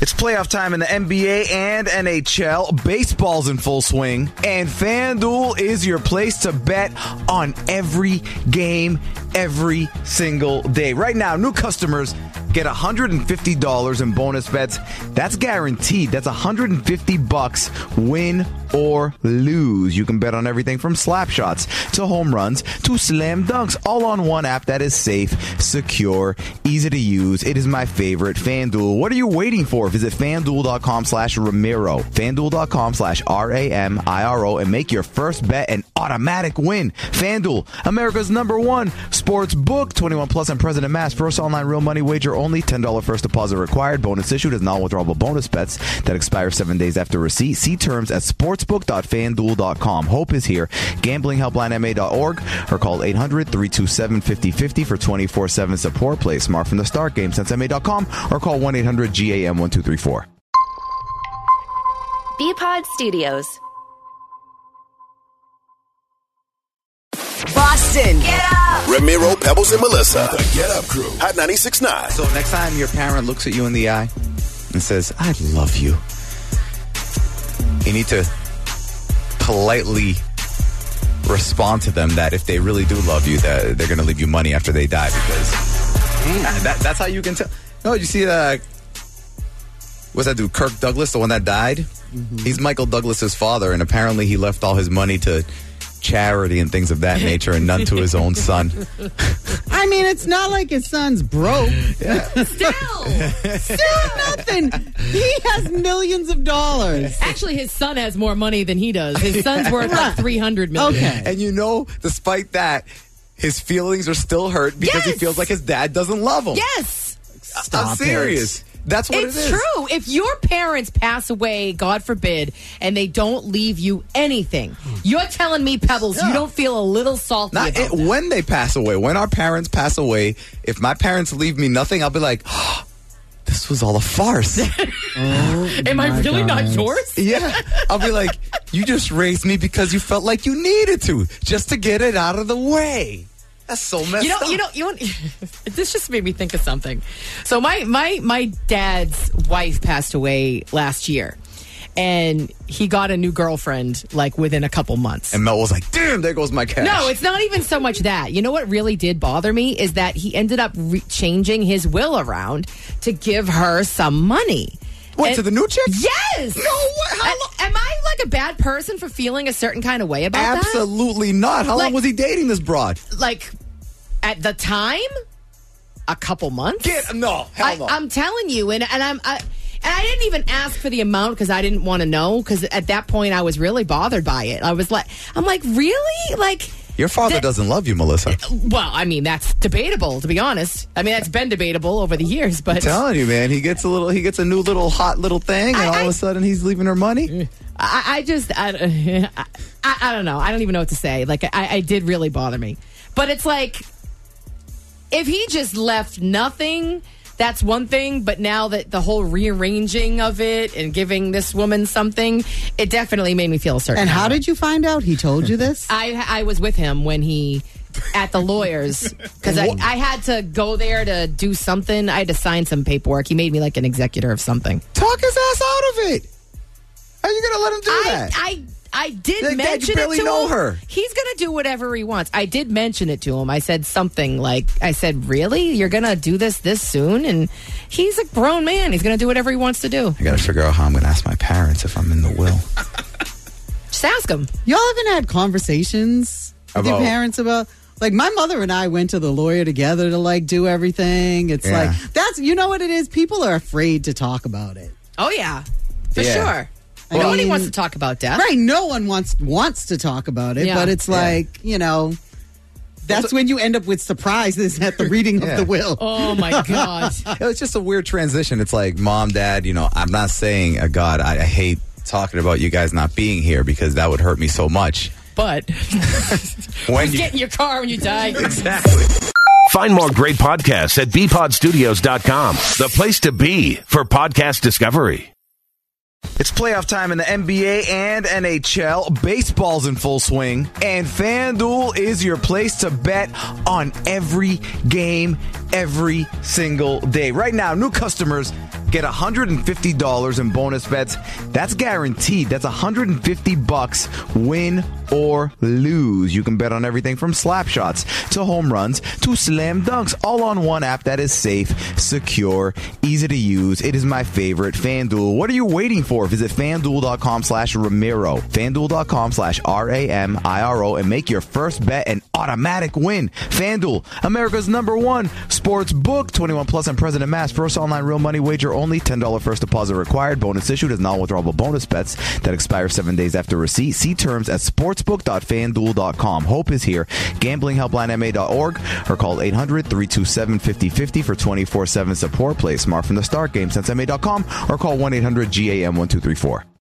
It's playoff time in the NBA and NHL. Baseball's in full swing. And FanDuel is your place to bet on every game, every single day. Right now, new customers get $150 in bonus bets. That's guaranteed. That's $150 win or lose. You can bet on everything from slap shots to home runs to slam dunks, all on one app that is safe, secure, easy to use. It is my favorite, FanDuel. What are you waiting for? Visit FanDuel.com/Ramiro, FanDuel.com/RAMIRO, and make your first bet an automatic win. FanDuel, America's #1 sports book. 21 plus and present in mass. First online real money wager only. $10 first deposit required. Bonus issued as non-withdrawable bonus bets that expire 7 days after receipt. See terms at sportsbook.fanduel.com. Hope is here. GamblingHelplineMA.org or call 800-327-5050 for 24/7 support. Play smart from the start. GameSenseMA.com or call 1-800-GAM-1234. BPod Studios. Boston. Get up! Ramiro, Pebbles, and Melissa. The Get Up Crew. Hot 96.9. So next time your parent looks at you in the eye and says, I love you, you need to politely respond to them that if they really do love you, that they're going to leave you money after they die, because that's how you can tell. No, you see, what's that dude, Kirk Douglas, the one that died? Mm-hmm. He's Michael Douglas's father, and apparently he left all his money to charity and things of that nature and none to his own son. I mean, it's not like his son's broke. Yeah. Still nothing. He has millions of dollars. Actually, his son has more money than he does. His son's worth like $300 million. Okay. And despite that, his feelings are still hurt because he feels like his dad doesn't love him. Yes. I'm serious. That's what it is. It's true. If your parents pass away, God forbid, and they don't leave you anything, you're telling me, Pebbles, you don't feel a little salty about that. When they pass away, when our parents pass away, if my parents leave me nothing, I'll be like, oh, this was all a farce. Am I really not yours? Yeah. I'll be like, you just raised me because you felt like you needed to, just to get it out of the way. That's so messed up. This just made me think of something. So my dad's wife passed away last year, and he got a new girlfriend like within a couple months. And Mel was like, damn, there goes my cash. No, it's not even so much that. You know what really did bother me is that he ended up changing his will around to give her some money. What, to the new chick? Yes! No way! Am I like a bad person for feeling a certain kind of way about that? Absolutely not. How long was he dating this broad? Like, at the time, a couple months. Hell no. I'm telling you, and I didn't even ask for the amount because I didn't want to know, because at that point I was really bothered by it. I'm like, really? Like, your father doesn't love you, Melissa. Well, I mean, that's debatable, to be honest. I mean, that's been debatable over the years, but I'm telling you, man, he gets a new little hot little thing, and all of a sudden he's leaving her money. I don't know. I don't even know what to say. Like, I did really bother me. But it's like, if he just left nothing, that's one thing. But now that the whole rearranging of it and giving this woman something, it definitely made me feel a certain. And how did you find out he told you this? I was with him when he, at the lawyers, because I had to go there to do something. I had to sign some paperwork. He made me like an executor of something. Talk his ass out of it. How are you going to let him do that? I did Dad, mention you barely it to know him. her. He's going to do whatever he wants. I did mention it to him. I said something like, really? You're going to do this soon? And he's a grown man. He's going to do whatever he wants to do. I got to figure out how I'm going to ask my parents if I'm in the will. Just ask them. Y'all haven't had conversations with your parents about... Like, my mother and I went to the lawyer together to, like, do everything. It's like, you know what it is? People are afraid to talk about it. Oh, yeah. For sure. Nobody wants to talk about death. Right. No one wants to talk about it. Yeah. But it's like, that's when you end up with surprises at the reading of the will. Oh, my God. It's just a weird transition. It's like, Mom, Dad, I'm not saying, God, I hate talking about you guys not being here because that would hurt me so much. But when you get in your car when you die. Exactly. Find more great podcasts at bpodstudios.com, the place to be for podcast discovery. It's playoff time in the NBA and NHL. Baseball's in full swing. And FanDuel is your place to bet on every game, every single day. Right now, new customers get $150 in bonus bets. That's guaranteed. That's $150 win or lose. You can bet on everything from slap shots to home runs to slam dunks, all on one app that is safe, secure, easy to use. It is my favorite, FanDuel. What are you waiting for? Visit FanDuel.com/Ramiro, FanDuel.com/RAMIRO, and make your first bet an automatic win. FanDuel, America's #1 sports book. 21 plus and present in Mass. First online real money wager only. $10 first deposit required. Bonus issued as non-withdrawable bonus bets that expire 7 days after receipt. See terms at sportsbook.fanduel.com. Hope is here. GamblingHelplineMA.org or call 800-327-5050 for 24/7 support. Play smart from the start. GameSenseMA.com or call 1-800-GAM-1234.